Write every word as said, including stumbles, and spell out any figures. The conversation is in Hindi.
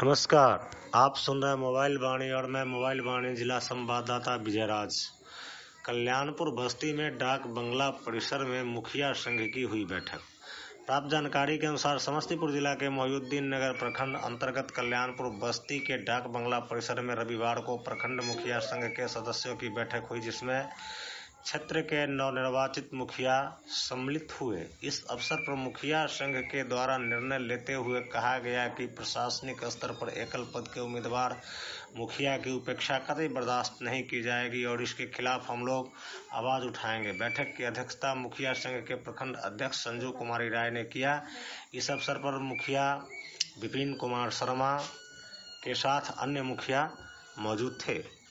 नमस्कार, आप सुन रहे हैं मोबाइल वाणी और मैं मोबाइल वाणी जिला संवाददाता विजयराज। कल्याणपुर बस्ती में डाक बंगला परिसर में मुखिया संघ की हुई बैठक। प्राप्त जानकारी के अनुसार समस्तीपुर जिला के मोहिउद्दीन नगर प्रखंड अंतर्गत कल्याणपुर बस्ती के डाक बंगला परिसर में रविवार को प्रखंड मुखिया संघ के सदस्यों की बैठक हुई, जिसमें क्षेत्र के नवनिर्वाचित मुखिया सम्मिलित हुए। इस अवसर पर मुखिया संघ के द्वारा निर्णय लेते हुए कहा गया कि प्रशासनिक स्तर पर एकल पद के उम्मीदवार मुखिया की उपेक्षा कतई बर्दाश्त नहीं की जाएगी और इसके खिलाफ हम लोग आवाज उठाएंगे। बैठक की अध्यक्षता मुखिया संघ के प्रखंड अध्यक्ष संजू कुमारी राय ने किया। इस अवसर पर मुखिया विपिन कुमार शर्मा के साथ अन्य मुखिया मौजूद थे।